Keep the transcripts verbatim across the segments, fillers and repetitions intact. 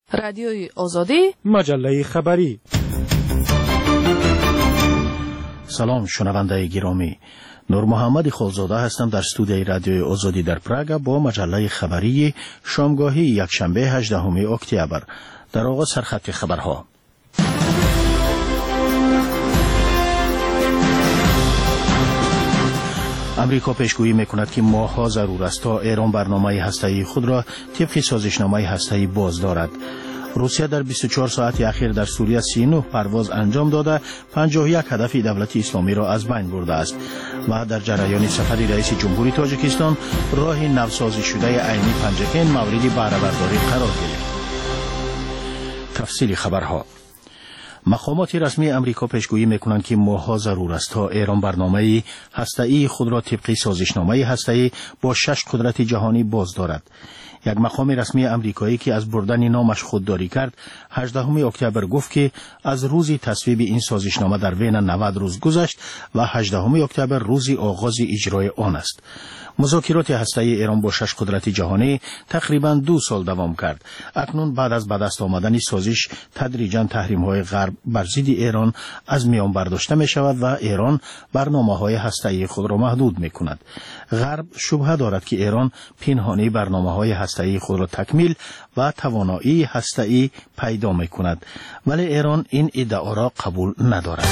رادیوی آزادی، مجله خبری. سلام شنونده گرامی، نور محمد خالزاده هستم در استودیوی رادیوی آزادی در پراگ با مجله خبری شامگاهی یکشنبه هجدهم اکتبر. در آغاز سرخط خبرها. امریکا پیشگویی میکند که ماه‌ها ضرور است تا ایران برنامه هسته‌ای خود را طبق سازشنامه هسته‌ای باز دارد. روسیه در بیست و چهار ساعت اخیر در سوریه سی و نه پرواز انجام داده پنجاه و یک هدف دولت اسلامی را از بین برده است و در جریان سفر رئیس جمهوری تاجیکستان راه نوسازی شده عینی پنجکن مورد بهره برداری قرار گرفت. تفصیل خبرها. مقامات رسمی امریکا پیشگویی میکنند که ماه‌ها ضرور است تا ایران برنامه هسته‌ای خود را طبق سازشنامه هسته‌ای با شش قدرت جهانی باز دارد. یک مقام رسمی امریکایی که از بردن نامش خودداری کرد هجدهم اکتبر گفت که از روز تصویب این سازشنامه در وین نود روز گذشت و هجدهم اکتبر روز آغاز اجرای آن است. مذاکرات هسته‌ای ایران با شش قدرت جهانی تقریباً دو سال دوام کرد. اکنون بعد از به دست آمدن سازش تدریجاً تحریم‌های غرب بر ضد ایران از میان برداشته می شود و ایران برنامه‌های هسته‌ای خود را محدود می کند. غرب شبهه دارد که ایران پنهانی برنامه‌های هسته‌ای خود را تکمیل و توانایی هسته‌ای پیدا می کند، ولی ایران این ادعا را قبول ندارد.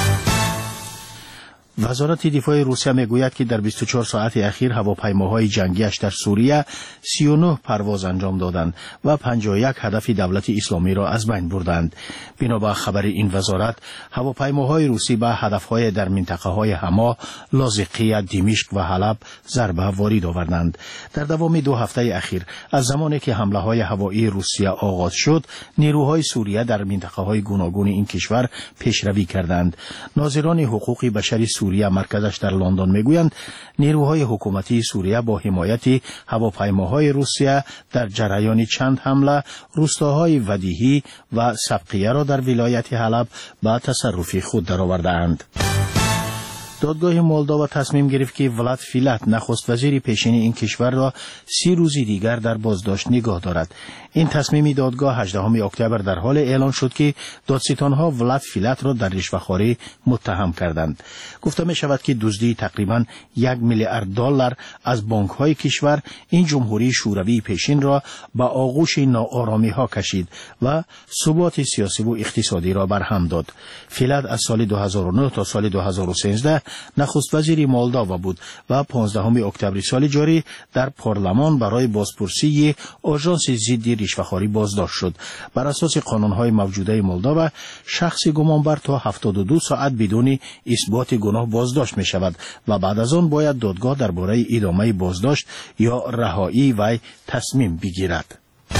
وزارت دفاع روسیه میگوید که در بیست و چهار ساعت اخیر هواپیماهای جنگیش در سوریه سی و نه پرواز انجام دادند و پنجاه و یک هدف دولت اسلامی را از بین بردند. بنابر خبر این وزارت، هواپیماهای روسی به هدفهای در منطقه‌های حما، لاذقیه، دمشق و حلب ضربه وارد آوردند. در دوام دو هفته اخیر از زمانی که حمله‌های هوایی روسیه آغاز شد، نیروهای سوریه در منطقه‌های گوناگون این کشور پیشروی کردند. ناظران حقوق بشری سوریه مرکزش در لندن میگویند نیروهای حکومتی سوریه با حمایت هواپیماهای روسیه در جریان چند حمله روستاهای ودیهی و سبقیه را در ولایت حلب به تصرف خود درآورده‌اند. دادگاه مولداوا تصمیم گرفت که ولاد فیلات نخست وزیر پیشین این کشور را سی روز دیگر در بازداشت نگاه دارد. این تصمیم دادگاه هجدهم اکتبر در حال اعلان شد که دادستانها ولاد فیلات را در رشوه‌خواری متهم کردند. گفته می شود که دزدی تقریباً یک میلیارد دلار از بانک‌های کشور این جمهوری شوروی پیشین را به آغوش ناآرامی‌ها کشید و ثبات سیاسی و اقتصادی را برهم داد. فیلات از سال دو هزار و نه تا سال دو هزار و سیزده نخست وزیر مولداوا بود و پانزدهم اکتبر سال جاری در پارلمان برای بازپرسی آژانس ضد رشوه‌خواری بازداشت شد. بر اساس قانون‌های موجوده مولداوا شخص گمانبر تا هفتاد و دو ساعت بدون اثبات گناه بازداشت می شود و بعد از آن باید دادگاه درباره ادامه بازداشت یا رهایی وی تصمیم بگیرد.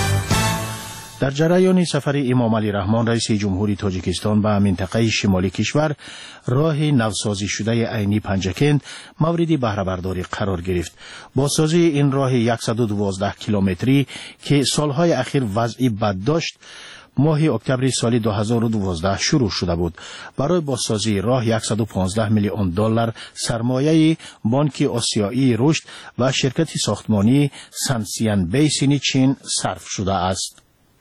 در جریان سفر امام علی رحمان رئیس جمهوری تاجیکستان به منطقه شمالی کشور، راه نوسازی شده عینی پنجکن مورد بهره برداری قرار گرفت. بازسازی این راه صد و دوازده کیلومتری که سالهای اخیر وضعی بد داشت ماه اکتبر سال دو هزار و دوازده شروع شده بود. برای بازسازی راه صد و پانزده میلیون دلار سرمایه بانک آسیایی رشد و شرکت ساختمانی سنسیان بیسین چین صرف شده است.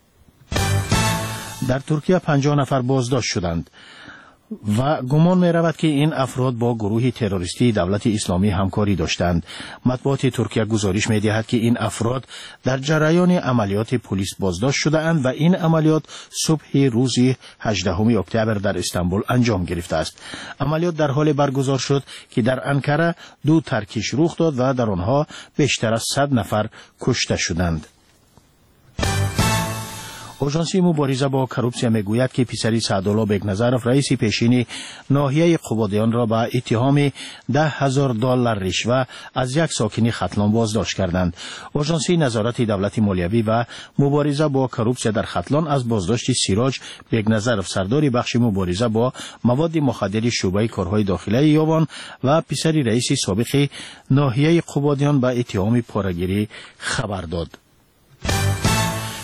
در ترکیه پنجاه نفر بازداشت شدند و گمان می رود که این افراد با گروه تروریستی دولت اسلامی همکاری داشتند. مطبوعات ترکیه گزارش می دهد که این افراد در جریان عملیات پلیس بازداشت شده اند و این عملیات صبح روز هجدهم اکتبر در استانبول انجام گرفته است. عملیات در حال برگزار شد که در انکره دو ترکیش رخ داد و در آنها بیشتر از صد نفر کشته شدند. آژانس مبارزه با کروپسیا میگوید که پسری سعدالله بیگنظرف رئیس پیشین ناحیه قبادیان را به اتهام ده هزار دلار رشوه از یک ساکن ختلان بازداشت کردند. آژانس نظارت دولت مالیوی و مبارزه با کروپسیا در ختلان از بازداشت سیراج بیگنظرف سردار بخش مبارزه با مواد مخدر شعبه کارهای داخلی یاوان و پسری رئیس سابق ناحیه قبادیان به اتهام پاره‌گیری خبر داد.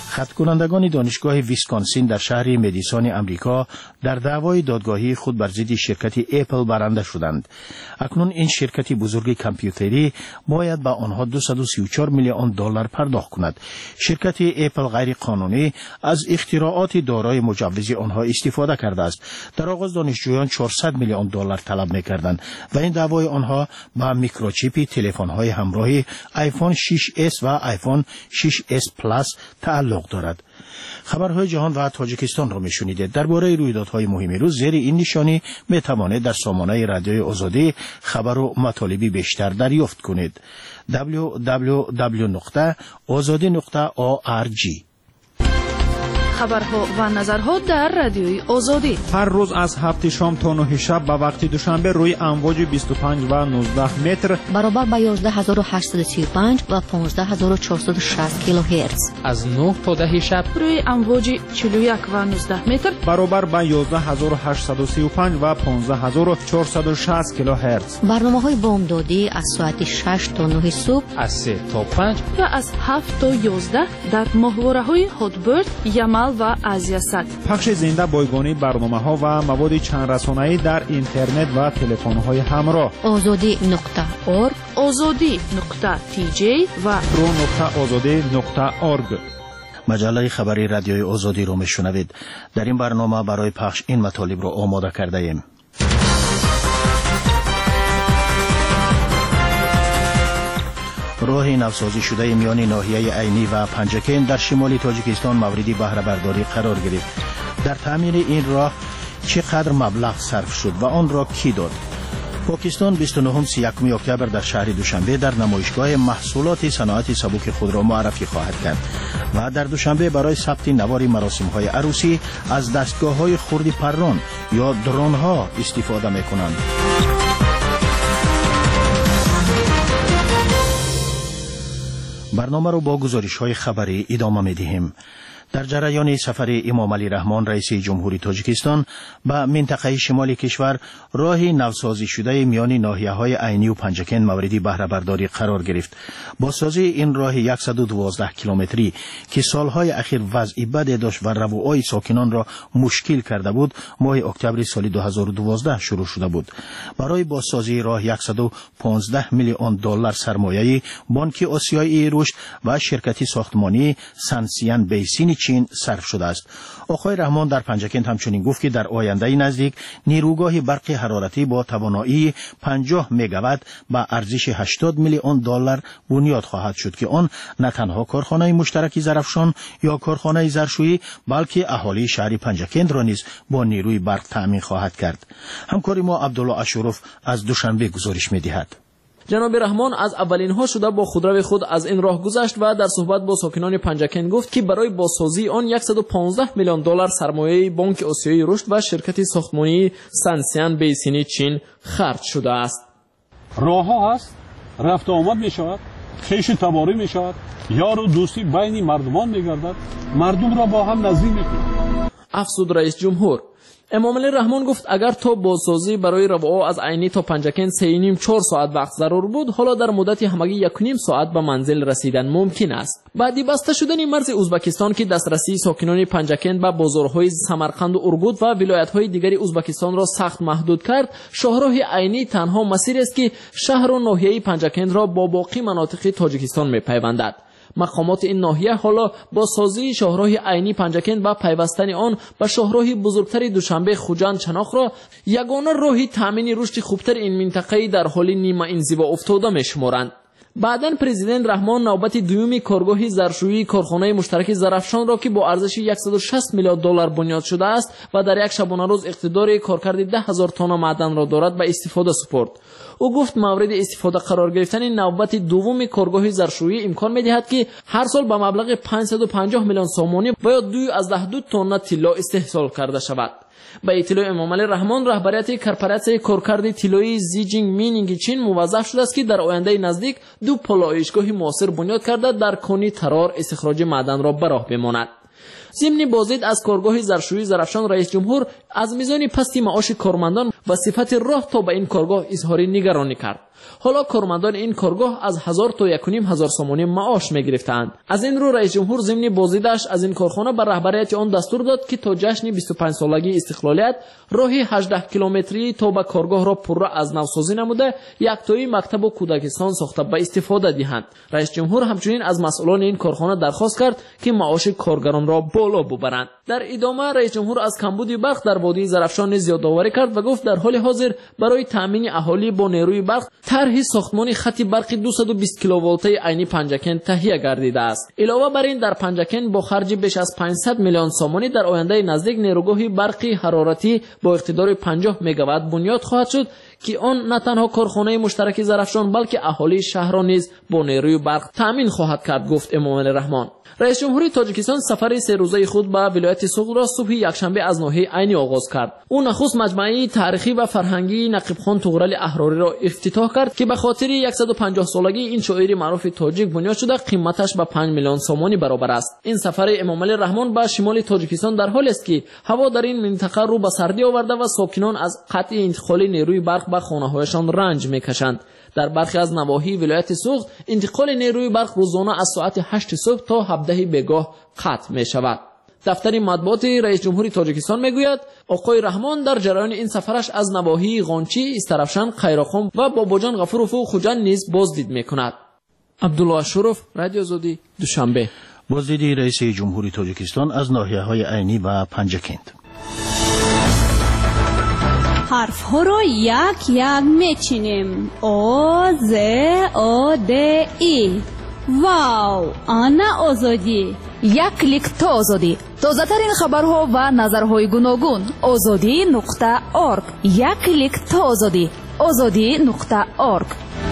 خط کنندگان دانشگاه ویسکانسین در شهر مدیسون امریکا در دعوای دادگاهی خود بر ضد شرکت اپل برنده شدند. اکنون این شرکت بزرگ کامپیوتری باید به آنها دویست و سی و چهار میلیون دلار پرداخت کند. شرکت اپل غیر قانونی از اختراعات دارای مجوز آنها استفاده کرده است. در آغاز دانشجویان چهارصد میلیون دلار طلب می‌کردند و این دعوای آنها با میکروچیپ تلفن‌های همراهی آیفون شش اس و آیفون شش اس پلاس تعلق دارد. خبرهای جهان و تاجیکستان را میشنیدید. درباره رویدادهای مهم روز زیر این نشانی میتوانید در سامانه رادیوی آزادی خبر و مطالبی بیشتر دریافت کنید. دبلیو دبلیو دبلیو نقطه آزادی نقطه او آر جی. خبرها و نظرها در رادیوی آزادی هر روز از هفت شام تا نه شب به وقت دوشنبه روی امواج بیست و پنج و نوزده متر برابر با یازده هزار و هشتصد و سی و پنج و پانزده هزار و چهارصد و شصت کیلوهرتز، از نه تا ده شب روی امواج چهل و یک و نوزده متر برابر با یازده هزار و هشتصد و سی و پنج و پانزده هزار و چهارصد و شصت کیلوهرتز. برنامه‌های بامدادی از ساعت شش تا نه صبح، از سه تا پنج و از هفت تا یازده در ماهواره‌های هاتبرد، یمل و آزیاسات. پخش زنده بایگانی برنامه‌ها و مواد چند رسانه‌ای در اینترنت و تلفن‌های همراه. آزادی نقطه اورگ، آزادی نقطه تی جی و رو نقطه آزادی نقطه اورگ. مجله خبری رادیوی آزادی رو میشنوید. در این برنامه برای پخش این مطالب رو آماده کرده ایم. راه نوسازی شده میان ناحیه عینی و پنجکین در شمال تاجیکستان مورد بهره برداری قرار گرفت. در تعمیر این راه چقدر مبلغ صرف شد و آن را کی داد؟ پاکستان بیست و نه سی و یک اکتبر در شهر دوشنبه در نمایشگاه محصولات صنعت سبک خود را معرفی خواهد کرد و در دوشنبه برای ثبت نوار مراسم‌های عروسی از دستگاه‌های خرد پران یا درون‌ها استفاده می‌کنند. برنامه رو با گزارش‌های خبری ادامه می‌دهیم. در جریان سفر امام علی رحمان رئیس جمهوری تاجیکستان به منطقه شمال کشور، راه نوسازی شده میان ناحیه‌های عینی و پنجکین مورد بهره برداری قرار گرفت. با سازی این راه صد و دوازده کیلومتری که سالهای اخیر وضعی بدی داشت و روابط ساکنان را مشکل کرده بود، ماه اکتبر سال دو هزار و دوازده شروع شده بود. برای بازسازی راه صد و پانزده میلیون دلار سرمایه بانک آسیایی رشد و شرکت ساختمانی سانسیان بیسین چین صرف شده است. آقای رحمان در پنجکین همچنین گفت که در آینده نزدیک نیروگاه برق حرارتی با توانایی پنجاه مگاوات با ارزش هشتاد میلیون دلار بنیاد خواهد شد که آن نه تنها کارخانه مشترک ظرفشان یا کارخانه ظرفشویی بلکه اهالی شهر پنجکین را نیز با نیروی برق تامین خواهد کرد. همکار ما عبدالله اشرف از دوشنبه گزارش می‌دهد. جناب رحمان از اولین ها شده با خودرو خود از این راه گذشت و در صحبت با ساکنان پنجکین گفت که برای بازسازی آن صد و پانزده میلیون دلار سرمایه بانک آسیایی رشد و شرکت ساختمانی سانسیان بیسین چین خرج شده است. راه ها هست، رفت آمد می شود، خیش تباری می شود، یار و دوستی بین مردمان می گردد، مردم را با هم نزدیک می کند. افزود رئیس جمهور. امام علی رحمان گفت اگر تا بازسازی برای روابط از عینی تا پنجکین سه و نیم چهار ساعت وقت ضرور بود، حالا در مدت همگی یک و نیم ساعت به منزل رسیدن ممکن است. بعدی بسته شدن مرز ازبکستان که دسترسی ساکنان پنجکین به بازارهای سمرقند و ارگود و ولایت‌های دیگری ازبکستان را سخت محدود کرد، شاهراه عینی تنها مسیری است که شهر و ناحیه پنجکین را با باقی مناطق تاجیکستان می‌پیوندد. مقامات این ناحیه حالا با سازی شاهراه عینی پنجکین و پیوستن آن به شاهراه بزرگتر دوشنبه خوجند چناخ را یگانه راهی تامین رشد خوبتر این منطقه در حال نیمه انزوا افتاده می‌شمارند. بعداً پرزیدنت رحمان نوبت دومی کارگاه ظرفشویی کارخانه مشترک ظرفشان را که با ارزش صد و شصت میلیون دلار بنیاد شده است و در یک شبانه روز اقتدار کارکرد ده هزار تن معدن را دارد به استفاده سپرد. او گفت مورد استفاده قرار گرفتن نوبت دوم کارگاه ظرفشویی امکان می‌دهد که هر سال به مبلغ پانصد و پنجاه میلیون سومانی باید دو از ده دو تن طلا استحصال کرده شود. به اطلاع امام علی رحمان رهبریت کارپوراسیون کارکرد طلایی زیجینگ مینینگ چین موظف شده است که در آینده نزدیک دو پالایشگاه معاصر بنیاد کرده در کانی ترار استخراج معدن را به راه بماند. ضمن بازدید از کارگاه ظرفشویی زرافشان، رئیس جمهور از میزان پستی معاش کارمندان و صفت راه تا به این کارگاه اظهار نگرانی کرد. حالا کارمندان این کارگاه از هزار تا یک و نیم هزار سومانی معاش می‌گرفتند. از این رو رئیس جمهور ضمن بازدیدش از این کارخانه بر رهبریت آن دستور داد که تا جشن بیست و پنج سالگی استقلالیت راهی هجده کیلومتری تا به کارگاه را پررو از نوسازی نموده یکتایی مکتب و کودکستان ساخته به استفاده دهند. رئیس جمهور همچنین از مسئولان این کارخانه درخواست کرد که معاش کارگران را بالا ببرند. در ادامه رئیس جمهور از کمبود برق در وادی زرافشان یادآوری کرد و گفت در حال حاضر برای تامین اهالی با نیروی برق طرح ساختمان خط برقی دویست و بیست کیلوولته عینی پنجکن تهیه گردیده است. علاوه بر این در پنجکن با خرج بیش از پانصد میلیون سومانی در آینده نزدیک نیروگاه برقی حرارتی با اقتدار پنجاه مگاوات بنیاد خواهد شد که آن نه تنها کارخانه مشترک زرافشان بلکه اهالی شهر را نیز با نیروی برق تامین خواهد کرد، گفت امام رحمان. رئیس جمهوری تاجیکستان سفر سه روزه خود به ولایت سوغد را صبح یکشنبه از ناحیه عینی آغاز کرد. او نخست مجمع تاریخی و فرهنگی نقیب خان طغرل احراری را افتتاح کرد که به خاطر صد و پنجاه سالگی این شاعر معروف تاجیک بنیاد شده، قیمتش به پنج میلیون سومانی برابر است. این سفر امام علی رحمان به شمال تاجیکستان در حالی است که هوا در این منطقه رو به سردی آورده و ساکنان از قطع انتقال نیروی برق به خانه‌هایشان رنج می‌کشند. در برخی از نواحی ولایت سوغد انتقال نیروی برق روزانه از ساعت هشت صبح تا هفده بگاه قطع می شود. دفتر مطبوعات رئیس جمهوری تاجیکستان میگوید آقای رحمان در جریان این سفرش از نواحی غانچی، استرافشان، خیراخان و باباجان غفورov و خوجند نیز بازدید میکند. عبدالله شروف، رادیو آزادی، دوشنبه. بازدید رئیس جمهوری تاجیکستان از ناحیه‌های عینی و پنجکند. حرف ها رو یک یک میچینیم. او ز او د ای. واو، آنا آزادی. یک کلیک تا آزادی. تازه ترین خبرها و نظرهای گوناگون. آزادی نقطه ارگ. یک کلیک تا آزادی. آزادی نقطه ارگ.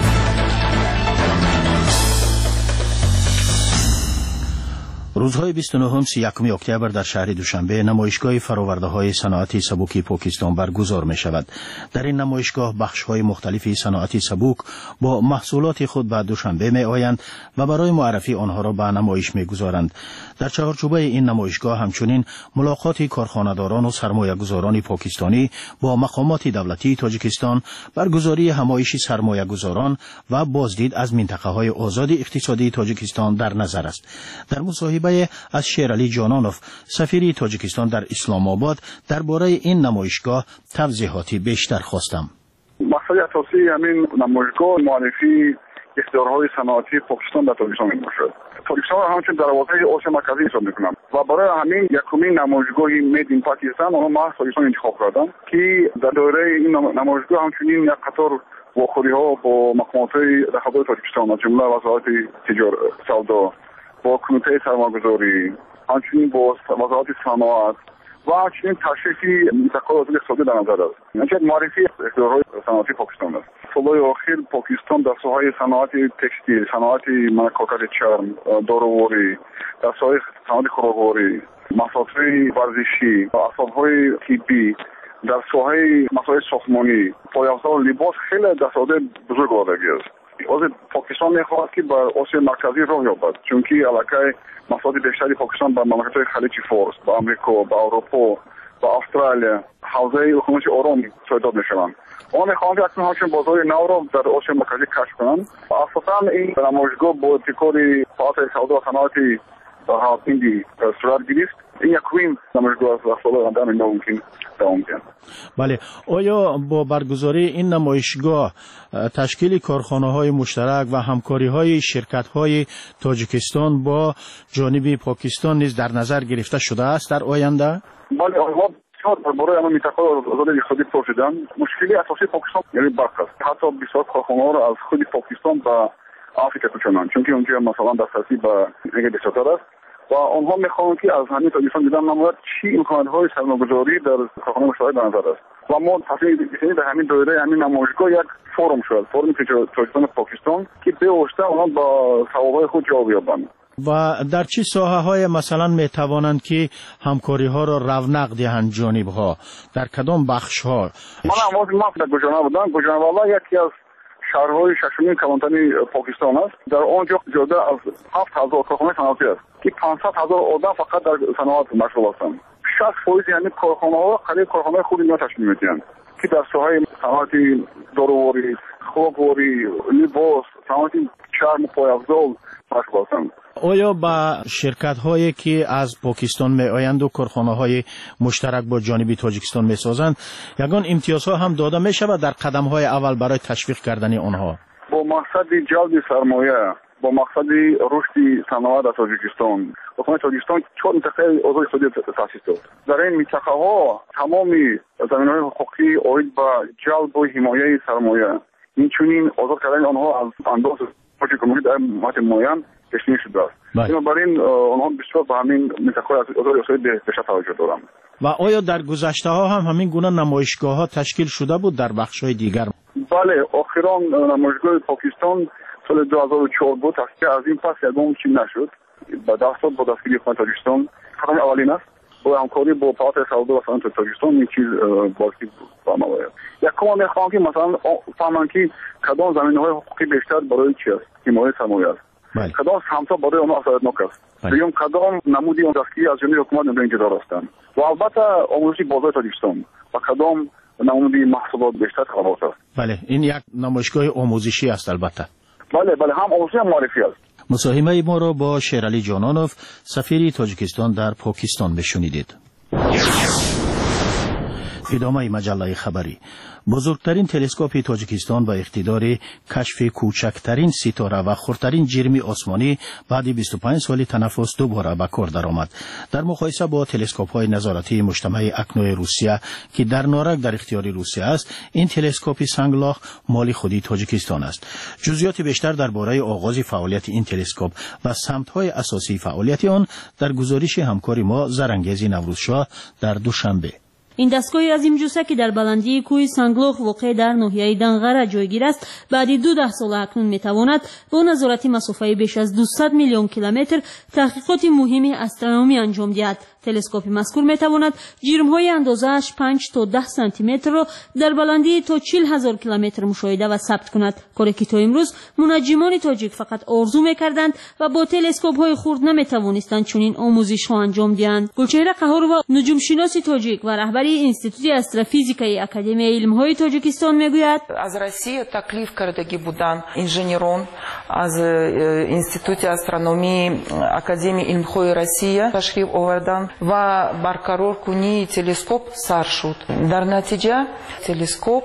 روزهای بیست و نه و سی و یک اکتبر در شهر دوشنبه نمایشگاه فرآورده‌های صنعت سبک پاکستان برگزار می شود. در این نمایشگاه بخش‌های مختلف صنعت سبک با محصولات خود به دوشنبه می آیند و برای معرفی آنها را به نمایش می گذارند. در چهارچوبه این نمایشگاه همچنین ملاقات کارخانه‌داران و سرمایه‌گذاران پاکستانی با مقامات دولتی تاجیکستان، برگزاری همایش سرمایه‌گذاران و بازدید از منطقه‌های آزاد اقتصادی تاجیکستان در نظر است. در مصاحبه از شیرعلی جانانوف، سفیر تاجیکستان در اسلام آباد، درباره این نمایشگاه توضیحاتی بیشتر خواستم. مقصد اساسی همین نمایشگاه معرفی اختیارهای صنعتی پاکستان در تاجیکستان میباشد. تاجیکستان را همچنین دروازه آسیا مرکزی حساب میکنم و برای همین یکمین نمایشگاه مید این پاکستان آنها محض تاجیکستان انتخاب کردند که در دوره این نمایشگاه همچنین یک قطار واخوری‌ها با مقامات رقابت تاجیکستان از جمله وزارت تجارت سودا با کمیته سرمایه‌گذاری، همچنین با وزارت صنعت و همچنین تشریفی منطقه آزاد اقتصادی در نظر است. یعنی معرفی اختیارهای صنعتی پاکستان است. سالهای اخیر پاکستان در ساحه صنعت تکستیل، صنعت منکاکت چرم، داروواری، در ساحه صنعت خوراکواری، محصولات ورزشی و اسباب‌های طبی، در ساحه مسائل ساختمانی، پایافته و لباس خیلی دستاورد بزرگ آوردگی است. از پاکستان میخواهد که بر آسیا مرکزی راه یابد، چون که علاقه محصولات بیشتری پاکستان به مملکت‌های خلیج فارس، به آمریکا، به اروپا، به استرالیا، حوزه اقیانوس آرام صادرات میشوند. آن میخواهند اکنون همچنین بازار نو را در آسیا مرکزی کشف کنند. اساساً این نمایشگاه با ابتکار فعالیت سودا و صنعت هندی صورت گرفت. این یکمین نمایشگاه است و سال آینده ناممکن دوام می‌یابد. بله، آیا با برگزاری این نمایشگاه تشکیل کارخانه‌های مشترک و همکاری‌های شرکت‌های تاجیکستان با جانب پاکستان نیز در نظر گرفته شده است در آینده؟ بله، آنها برای همین منطقه آزاد اقتصادی پرسیدن. مشکلی اساسی پاکستان یعنی برق است. حتی بسیار کارخانه‌ها را از خود پاکستان به آفریقا کشاندند، چون که اونجا مثلا دسترسی به انرژی بسیار است و آنها میخواهند که از همین تاجیکستان دیدن نماید چی امکانات‌های سرمایه‌گذاری در کارخانه مشترک در نظر است. و ما تصمیم گرفتیم در همین دوره همین نمایشگاه یک فورم شد، فورم تاجیکستان پاکستان که به واسطه آنها با ثواب‌های خود جواب یابند. و در چه ساحه‌های مثلا میتوانند که همکاری‌ها را رونق دهند جانب‌ها؟ در کدام بخش‌ها؟ من اول ما در گوجرانوالا بودم. گوجرانوالا یکی از شهرهای ششمین کلانتر پاکستان است. در آنجا زیاده از هفت هزار کارخانه صنعتی است که پانصد هزار آدم فقط در صنعت مشغول هستند. شصت درصد یعنی کارخانه‌ها قلیل کارخانه خود اینا تشکیل می‌دهند که در ساحه صنعت داروواری، خوراکواری، لباس، صنعت چرم و پایافزار مشغول هستند. آیا با شرکت هایی که از پاکستان می آیند و کارخانه های مشترک با جانب تاجیکستان می سازند یگان امتیازها هم داده می شود در قدم های اول برای تشویق کردن آنها؟ با مقصد جلب سرمایه، با مقصد رشد صنعت در تاجیکستان، حکومت تاجیکستان چهار منطقه آزاد اقتصادی تأسیس داد. در این منطقه ها تمام زمین های حقوقی آید به جلب و حمایه سرمایه، اینچنین آزاد کردن آنها از انداز اقتصادی در مدت معین تشکیل شده است. بنابراین آنها بسیار به همین منطقه از آزاد اقتصادی بیشتر توجه دارند. و آیا در گذشته ها هم همین گونه نمایشگاه ها تشکیل شده بود در بخش های دیگر؟ بله، آخران نمایشگاه پاکستان سال دو هزار و چهار بود که از این پس یگام چیز نشد. با دستور با دستگیری حکومت تاجیکستان قدم اولین است. با همکاری با پالات سودا و صنعت تاجیکستان این چیز باقی با ما باید. یکم میخوام که مثلا فهمن که کدام زمینه‌های حقوقی بیشتر برای چی است؟ حمایت سرمایه است. کدام سمت‌ها برای آنها اثراتناک است. دوم کدام نمودی اون دستگیری از جانب حکومت نمی‌دونن که دار هستند. و البته آموزش بازار تاجیکستان و کدام نمودی محصولات بیشتر خواهد است. بله، این یک نمایشگاه آموزشی است البته. بله بله، هم آموزشی هم معرفی است. مصاحبه ما را با شیرعلی جانانوف سفیر تاجیکستان در پاکستان بشنیدید. ادامه مجله خبری. بزرگترین تلسکوپ تاجیکستان با اقتدار کشف کوچکترین ستاره و خردترین جرم آسمانی بعد بیست و پنج سال تنفس دوباره به کار درآمد. در مقایسه با تلسکوپ های نظارتی مجتمع اکنوی روسیه که در نارک در اختیار روسیه است، این تلسکوپ سنگلاخ مال خودی تاجیکستان است. جزئیات بیشتر درباره آغاز فعالیت این تلسکوپ و سمت‌های اساسی فعالیت آن در گزارش همکار ما زرنگیز نوروزشاه در دوشنبه. این دستگاه عظیم جثه که در بلندی کوه سنگلاخ واقع در ناحیه دنغره جایگیر است، بعد دو ده سال اکنون میتواند با نظارت مسافه بیش از دویست میلیون کیلومتر تحقیقات مهم استرونومی انجام دهد. تلسکوپ مذکور میتواند جرم‌های اندازه‌اش پنج تا ده سانتی متر را در بلندی تا چهل هزار کیلومتر مشاهده و ثبت کند. کاری که تا امروز منجمان تاجیک فقط آرزو میکردند و با تلسکوپ‌های خرد نمیتوانستند چنین آموزش‌ها انجام دهند. گلچهره قهار و نجوم شناس تاجیک و رهبری انستیتوت استروفیزیکای اکادمی علم‌های تاجیکستان میگوید: از روسیه تکلیف کردگی بودن انژینران از انستیتوت استرونومی اکادمی علم‌های روسیه تشریف آوردند و برقرار کنی تلسکوپ سر شد. در نتیجه تلسکوپ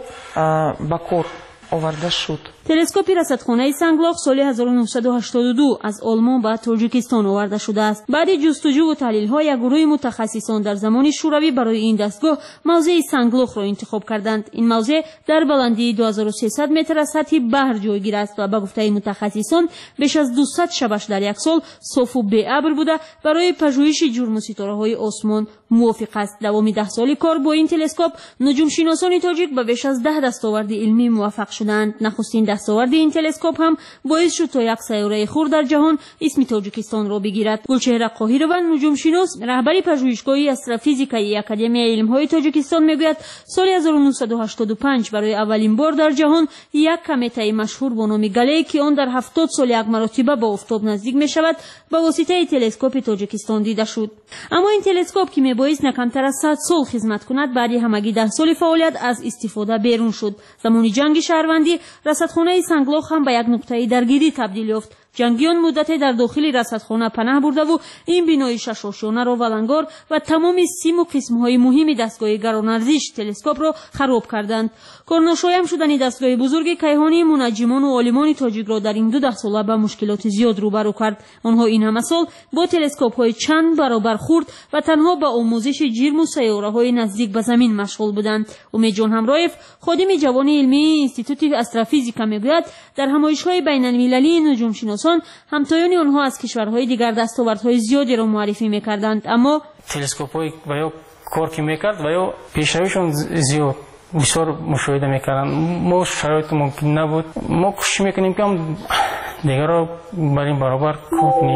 به کار آورده شد. تلسکوپ رصدخانه سنگلاخ سال هزار و نهصد و هشتاد و دو از آلمان به تاجیکستان آورده شده است. بعد جستجو و تحلیل‌های یک گروه متخصصان در زمان شوروی برای این دستگاه موضع سنگلاخ را انتخاب کردند. این موضع در بلندی دو هزار و سیصد متر از سطح بحر جایگیر است و به گفته متخصصان بیش از دویست شبش در یک سال صاف و بی‌ابر بوده برای پژوهش جرم ستاره‌های آسمان موافق است. دوام ده سالی کار با این تلسکوپ نجوم شناسان تاجیک به بیش از ده دستاورد علمی موفق شدند. نخستین دستاورد این تلسکوپ هم باعث شد تا یک سیاره خرد در جهان اسم تاجیکستان را بگیرد. گلچهره قاهرون نجوم شناس رهبری پژوهشگاه استروفیزیکای اکادمی علم‌های تاجیکستان میگوید سال هزار و نهصد و هشتاد و پنج برای اولین بار در جهان یک کمته مشهور با نام گله که آن در هفتاد سال یک مرتبه با آفتاب نزدیک می شود با واسطه تلسکوپ تاجیکستان دیده شد. اما این تلسکوپ که میبایست نه کمتر از صد سال خدمت کند بعد همگی ده سال فعالیت از استفاده بیرون شد. زمان جنگ شهروندی رصدخانه سنگلاخ هم به یک نقطه درگیری تبدیل یافت. جنگیان مدتی در داخل رصدخانه پناه برده و این بنای شش آشیانه را ولنگار و تمام سیم و قسم‌های مهم دستگاه گران‌ارزش تلسکوپ را خراب کردند. کارناشایم شدن دستگاه بزرگ کیهانی منجمان و عالمان تاجیک را در این دو ده ساله به مشکلات زیاد روبرو کرد. آنها این همه سال با تلسکوپ‌های چند برابر خرد و تنها به آموزش جرم و سیاره‌های نزدیک به زمین مشغول بودند. امید جان همرایف خادم جوان علمی انستیتوت استروفیزیکا میگوید در همایش‌های بین‌المللی نجوم شناسی همتایان آنها از کشورهای دیگر دستاوردهای زیادی را معرفی می‌کردند، اما تلسکوپ‌های و یا کار که می‌کرد و یا پیشرویشون زیاد بسیار مشاهده می‌کردن. ما شرایط ممکن نبود. ما کوشش می‌کنیم که دیگر را بر این برابر کار کنیم.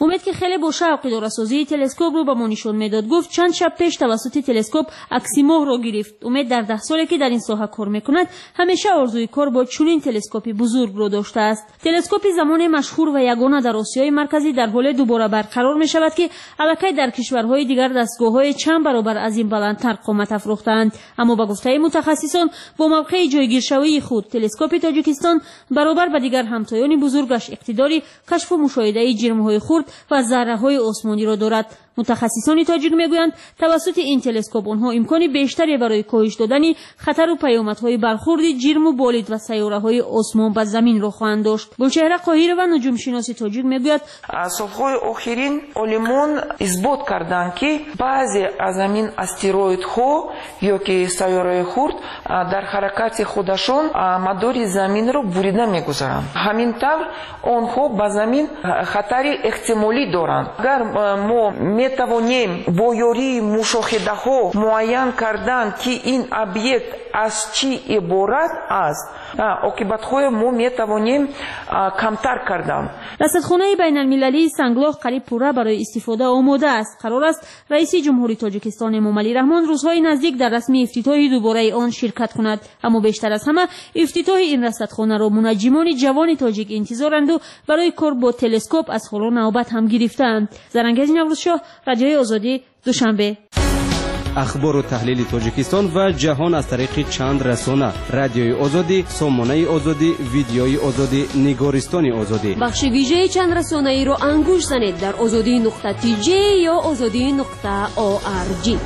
امید که خیلی با شوق دوره‌سازی تلسکوپ رو به ما نشون میداد. گفت چند شب پیش توسط تلسکوپ عکسی ماه رو گرفت. امید در ده سالی که در این ساحه کار میکند همیشه آرزوی کار با چنین تلسکوپی بزرگ رو داشته است. تلسکوپ زمان مشهور و یگانه در آسیای مرکزی در حال دوباره برقرار می شود که الکی در کشورهای دیگر دستگاه‌های چند برابر از این بلندتر قامت افروختند. اما با گفته متخصصان با موقع جایگیرشوی خود تلسکوپ تاجیکستان برابر با دیگر همتایان بزرگش اقتداری کشف و مشاهده جرم‌های خرد و ذره‌های آسمانی را دارد. متخصصان تاجیک میگویند توسط این تلسکوپ آنها امکانی بیشتری برای کاهش دادن خطر و پیامدهای برخورد جرم و بالید و سیاره‌های آسمان به زمین را خواهند داشت. گلچهره قاهره و نجوم شناس تاجیک میگوید سالهای آخرین علمان اثبات کردند که بعضی از این استروئیدها یا که سیاره خرد در حرکت خودشان مدار زمین را بریده میگذارند. همین طور آنها به زمین خطر احتمالی دارند. اگر ما میتوانیم با یاری مشاهده ها معین کردن که این ابیکت از چی عبارت است، عاقبت های ما میتوانیم کمتر کردن. رصدخانه بین المللی سنگلاخ قریب پوره برای استفاده آماده است. قرار است رئیس جمهوری تاجیکستان امامعلی رحمان روزهای نزدیک در رسمی افتتاح دوباره آن شرکت کند. اما بیشتر از همه افتتاح این رصدخانه را منجمان جوان تاجیک انتظارند و برای کار با تلسکوپ از حالا نوبت هم گرفتند. زرنگز نوروزشاه، رادیوی آزادی، دوشنبه. اخبار و تحلیل تاجیکستان و جهان از طریق چند رسانه: رادیوی آزادی، سامانه آزادی، ویدیوی آزادی، نگارستان آزادی. بخش ویژه چند رسانه ای را انگوش زنید در آزادی نقطه تی جی یا آزادی نقطه او آر جی.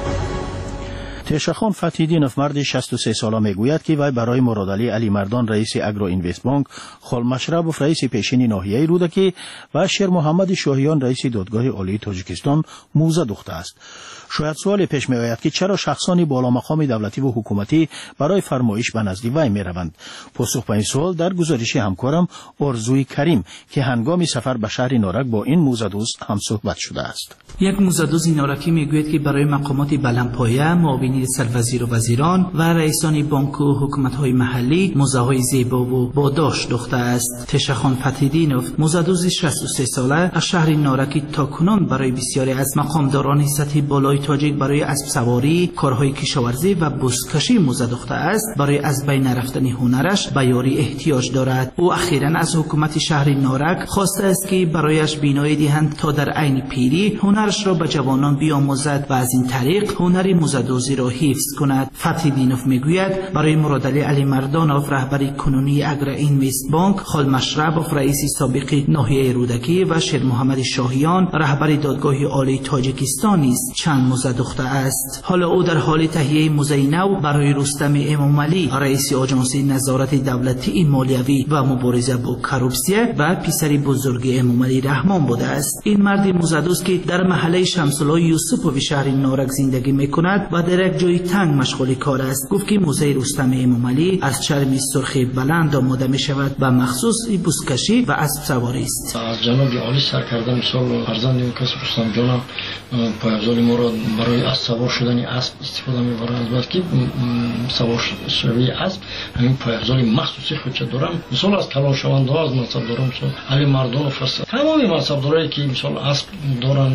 تشخان فتیدینوف مرد شصت و سه ساله میگوید که وی برای مرادعی علی مردان رئیس اگرو اینوست بانک، خال مشربوف رئیس پیشین ناحیه رودکی و شیر محمد شاهیان رئیس دادگاه عالی تاجیکستان موزه دوخته است. شاید سوال پیش می آید که چرا شخصانی بالا مقام دولتی و حکومتی برای فرمایش به نزد وی می روند. پاسخ به این سوال در گزارش همکارم آرزوی کریم که هنگام سفر به شهر نارک با این موزه‌دوز هم صحبت شده است. یک موزه‌دوز نارکی میگوید که برای مقامات بلندپایه، معاونین سروزیر و وزیران و رئیسان بانک و حکومت‌های محلی موزه‌های زیبا و باداشت دوخته است. تشخان فتیدینوف موزه‌دوز شصت و سه ساله از شهر نارکی تاکنون برای بسیاری از مقامداران سطح بالای تاجیک برای اسب سواری، کارهای کشاورزی و بزکشی موزه دوخته است. برای از بین رفتن هنرش به یاری احتیاج دارد. او اخیراً از حکومت شهر نارک خواسته است که برایش بینایی دهند تا در عین پیری هنرش را به جوانان بیاموزد و از این طریق هنر موزه‌دوزی را حفظ کند. فتیدینوف میگوید برای مرادعی علی مردانوف رهبر کنونی اگرو اینوست بانک، خال مشربوف رئیس سابق ناحیه رودکی و شیر محمد شاهیان رهبر دادگاه عالی تاجیکستان است چند موزه دوخته است. حالا او در حال تهیه موزه نو برای رستم امامعلی رئیس آژانس نظارت دولتی مالیوی و مبارزه با کروپسیه و پسر بزرگ امامعلی رحمان بوده است. این مرد موزه‌دوز که در محله شمس‌الله یوسفوی شهر نارک زندگی میکند و در یک جای تنگ مشغول کار است، گفت که موزه رستم امامعلی از چرم سرخ بلند آماده می شود و مخصوص بزکشی و اسب سواری است. از جناب عالی سرکرده مثال فرزند کس رستم جانم پایافزار ما را برای اسب سوار شدن اسب استفاده می‌برند. البته که سوار شوی اسب همین پایافزار مخصوصی خودش دارم. مثال از تلاش‌ها از منصبداران مثال علی مردانوف است. تمام منصبدارایی که مثال اسب دارن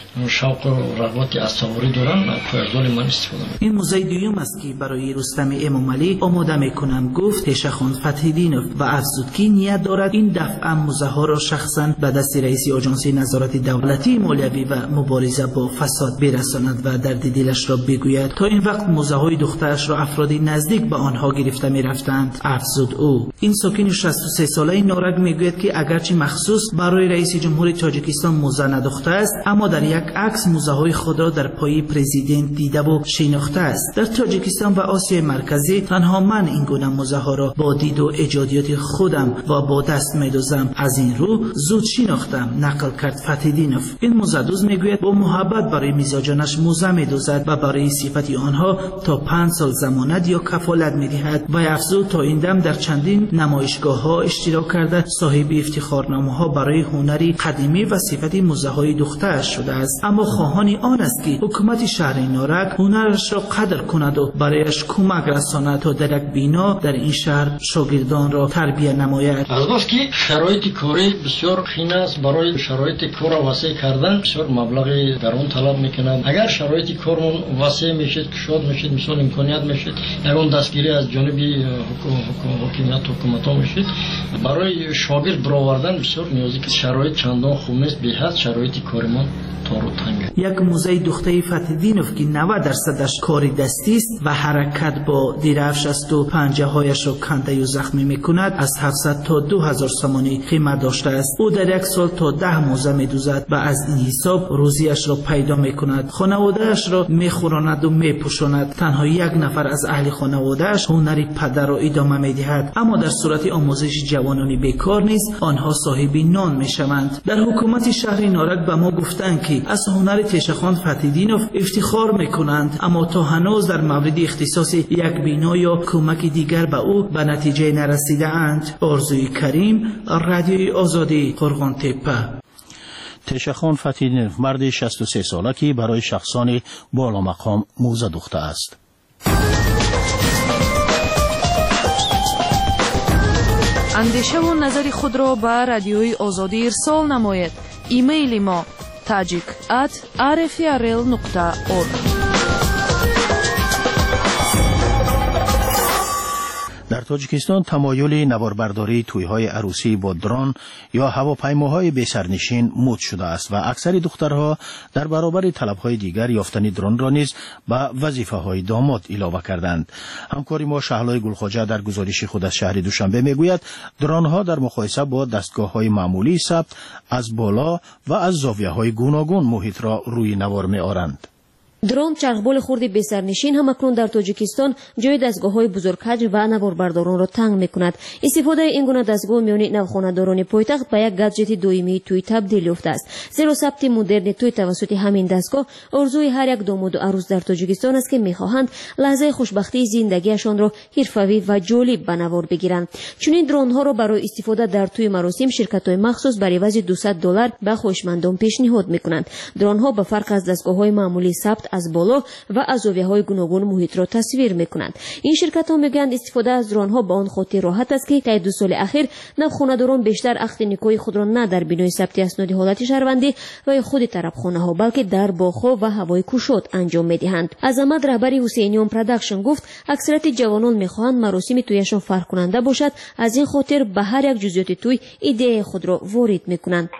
شوق و رغبت اسب سواری دارن پایافزار من استفاده می‌کنم. این موزه دوم است که برای رستم امامعلی آماده می‌کنم، گفت تشخان فتیدینوف و افزود که نیت دارد این دفعه موزه ها را شخصاً به دست رئیس آژانس نظارت دولتی مالیوی و مبارزه با فساد برساند و درد دلش را بگوید. تا این وقت موزه های دخترش را افرادی نزدیک به آنها گرفته می رفتند. افزود او. این ساکن شصت و سه ساله نارک میگوید که اگرچه مخصوص برای رئیس جمهوری تاجیکستان موزه ندوخته است، اما در یک عکس موزه های خود را در پای پرزیدنت دیده و شناخته است. در تاجیکستان و آسیای مرکزی تنها من این گونه موزه ها را با دید و ایجادیات خودم و با دست میدوزم. از این رو زود شناختم، نقل کرد فتیدینوف. این موزه‌دوز میگوید با محبت برای میزاجانش موزه میدوزد و برای صفت آنها تا پنج سال ضمانت یا کفالت میدهد و افزود تا این دم در چندین نمایشگاه ها اشتراک کرده صاحب افتخارنامه ها برای هنری قدیمی و صفت موزه های دخترش شده است. اما خواهان آن است که حکومت شهر نارک هنرش فرزندش را قدر کند و برایش کمک رساند تا در یک بینا در این شهر شاگردان را تربیت نماید. از که شرایط کاری بسیار خیلی است، برای شرایط کار وسیع کردن بسیار مبلغ گران طلب میکنند. اگر شرایط کارمون وسیع میشد، کشاد میشد، مثال امکانیت میشد، یگان دستگیری از جانب حکومت حکومت‌ها میشد، برای شاگرد برآوردن بسیار نیازی که شرایط چندان خوب نیست، به حد شرایط کارمان تارو تنگ. یک موزه دختر فتح‌الدینوف که نود درصدش کاری دستی است و حرکت با دیرفش است و پنجه هایش را کنده و زخمی میکند، از هفتصد تا دو هزار سامانی قیمت داشته است. او در یک سال تا ده موزه میدوزد و از این حساب روزیش را پیدا میکند. خانواده‌اش را میخوراند و میپوشاند. تنها یک نفر از اهل خانواده‌اش هنر پدر را ادامه میدهد، اما در صورت آموزش جوانان بیکار نیز آنها صاحب نان میشوند. در حکومت شهر نارک به ما گفتند که از هنر تیشخان فتح‌الدینوف افتخار میکنند، اما تا هنوز در مورد اختصاص یک بینا یا کمک دیگر به او به نتیجه نرسیده اند. آرزوی کریم، رادیوی آزادی، قرغان تپه. تیشخان فتح‌الدینوف مرد شصت و سه ساله که برای شخصان بالا مقام موزه دوخته است. اندیشه و نظر خود را به رادیوی آزادی ارسال نماید. ایمیل ما tajik at r f r l nokta org. در تاجیکستان تمایل نواربرداری توی‌های عروسی با درون یا هواپیماهای بی‌سرنشین مد شده است و اکثر دخترها در برابر طلب‌های دیگر یافتن درون را نیز به وظیفه‌های داماد علاوه کردند. همکاری ما شهلای گلخواجه در گزارش خود از شهر دوشنبه میگوید درون‌ها در مقایسه با دستگاه‌های معمولی ثبت از بالا و از زاویه‌های گوناگون محیط را روی نوار می‌آورند. درون چرخبال خرد بی‌سرنشین هم اکنون در تاجیکستان جای دستگاه‌های بزرگحجم و نواربرداران را تنگ می‌کند. استفاده این گونه دستگاه میان نوخانه‌داران پایتخت به یک گادجت دائمی توی تبدیل یافته است. زیرا ثبت مدرن توی توسط همین دستگاه آرزوی هر یک داماد و عروس در تاجیکستان است که می‌خواهند لحظه خوشبختی زندگیشان را حرفه‌ای و جالب به نوار بگیرند. چنین درون‌ها را برای استفاده در توی مراسم شرکت‌های مخصوص برای عوض دویست دلار به خواهشمندان پیشنهاد می‌کنند. درون‌ها به فرق از دستگاه‌های معمولی ثبت از بالا و از زاویه‌های گوناگون محیط را تصویر می‌کنند. این شرکت‌ها می‌گویند استفاده از درون‌ها به آن خاطر راحت است که طی دو سال اخیر نوخانه‌داران بیشتر عقد نکاح خود را نه در بینای ثبت اسناد حالت شهروندی و خود طرفخانه‌ها بلکه در باغ‌ها و هوای کوشاد انجام می‌دهند. عظمت رهبر حسینیان پروداکشن گفت اکثریت جوانان می‌خواهند مراسم تویشان فرق کننده باشد، از این خاطر به هر یک جزئیات توی ایده خود را وارد می‌کنند.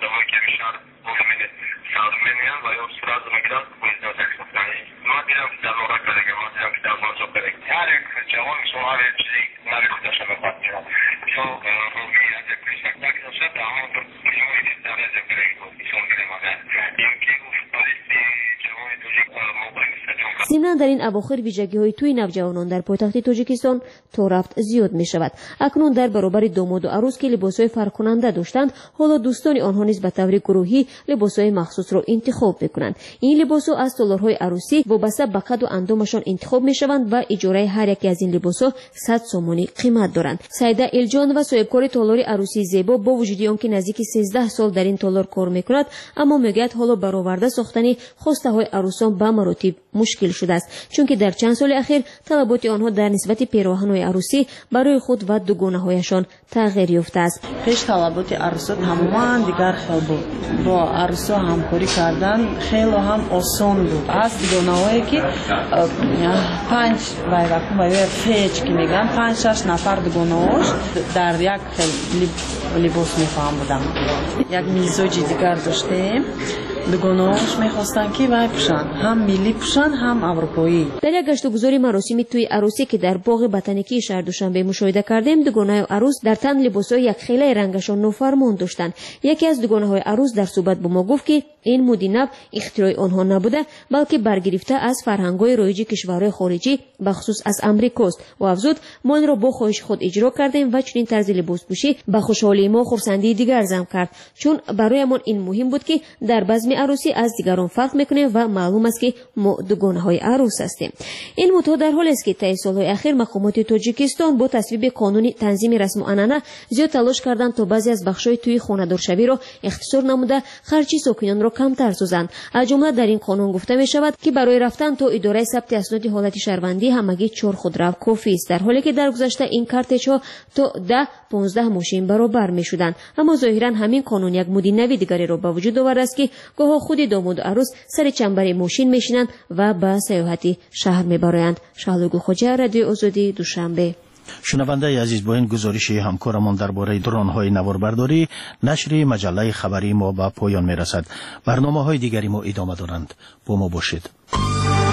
ضمن در این اواخر ویژگی‌های توی نوجوانان در پایتخت تاجیکستان تا رفت زیاد می‌شود. اکنون در برابر داماد و عروس که لباس‌های فرق کننده داشتند، حالا دوستان آنها نیز به طور گروهی لباس‌های مخصوص را انتخاب می‌کنند. این لباس‌ها از تالارهای عروسی وابسته به قد و اندامشان انتخاب می‌شوند و اجاره هر یکی از این لباس‌ها صد سامانی قیمت دارند. سعیده الجان و صاحبکار تالار عروسی زیبا با وجود آنکه نزدیک سیزده سال در این تالار کار می‌کند، اما میگوید حالا برآورده ساختن خواسته‌های عروسان به مراتب مشکل شده است، چون که در چند سال اخیر طلبات آنها در نسبت پیراهن‌های عروسی برای خود و دوگانه‌هایشان تغییر یافته است. پیش طلبات عروسات تماما دیگر خیلی بود. با عروسا همکاری کردن خیلی هم آسان بود. از دوگانه‌هایی که پنج وقت برای پیچ که میگن پنج شش نفر دوگانه‌هاش در یک خیلی لباس می‌فهم بودم. یک میزوج دیگر داشتیم. دوگانه‌هاش می‌خواستن که وای پوشن، هم ملی پوشن هم اروپایی. در یک گشت‌وگذاری مراسمی توی عروسی که در باغ بتانیکی شهر دوشنبه مشاهده کردیم، دوگانه عروس در تن لباس‌های یک خیله رنگشان نوفرمان داشتند. یکی از دوگانه‌های عروس در صحبت با ما گفت که این مد نو اختراع آنها نبوده، بلکه برگرفته از فرهنگ‌های رایج کشورهای خارجی به خصوص از آمریکاست و افزود ما این را با خواهش خود اجرا کردیم و چنین طرز لباس پوشی به خوشحالی ما خرسندی دیگر زم کرد، چون برایمان این مهم بود که در بزم تنظیم عروسی از دیگران فرق میکنه و معلوم است که ما دوگانه های عروس هستیم. این مدت در حالی است که طی سالهای اخیر مقامات تاجیکستان با تصویب قانون تنظیم رسم و عنعنه زیاد تلاش کردند تا بعضی از بخش‌های توی خانه‌دارشوی را اختصار نموده خرچی ساکنان را کمتر سازند. از جمله در این قانون گفته می شود که برای رفتن تا اداره ثبت اسناد حالت شهروندی همگی چهار خودرو کافی است، در حالی که در گذشته این کارتچ‌ها تا ده پانزده ماشین برابر می‌شدند. اما ظاهراً همین قانون یک مود نوی دیگری را به وجود آورده است که گاه خود داماد و عروس سر چنبر ماشین میشینند و به سیاحتی شهر میبرند. شهلوگو خوجه، رادیو آزادی، دوشنبه. شنونده عزیز، با این گزارش همکارمان درباره درون‌های نواربرداری نشر مجله خبری ما به پایان میرسد. برنامه‌های دیگری ما ادامه دارند. با ما باشید.